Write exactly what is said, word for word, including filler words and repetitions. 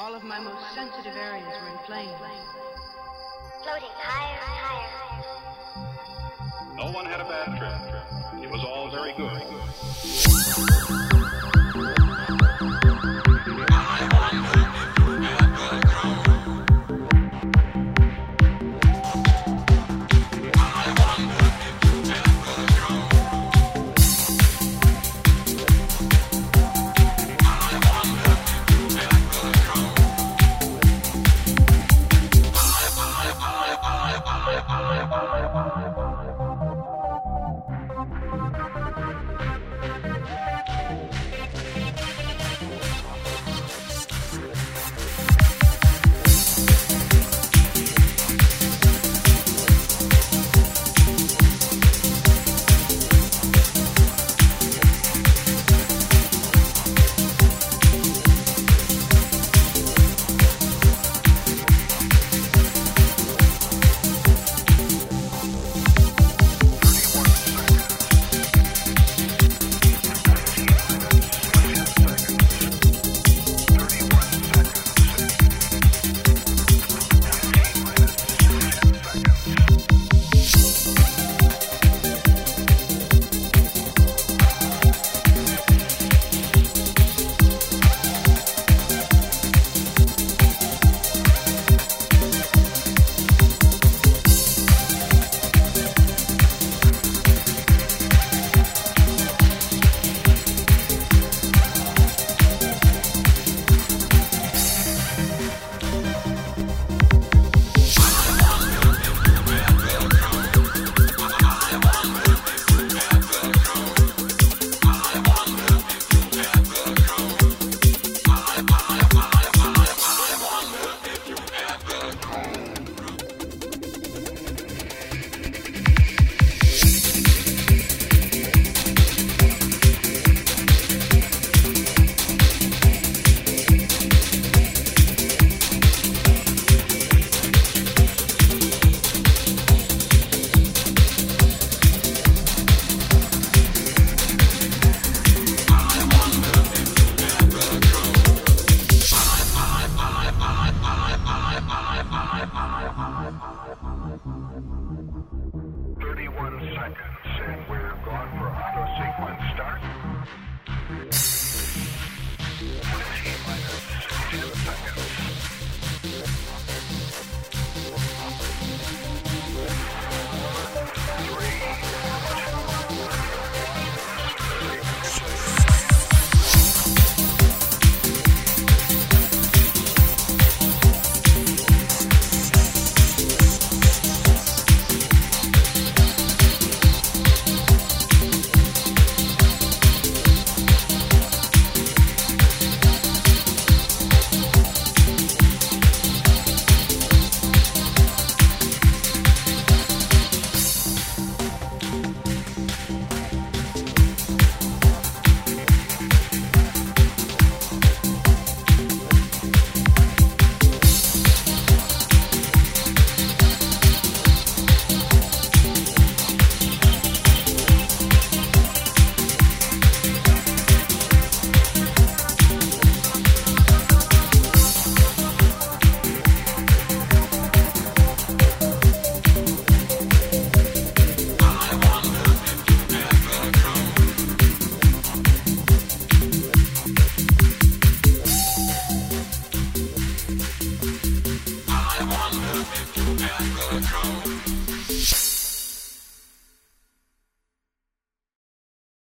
All of my most sensitive areas were in flames. Floating higher and higher. No one had a bad trip. It was all very good. thirty-one seconds, and we're gone for auto sequence start. twenty minus ten seconds. I wanna if you ever come.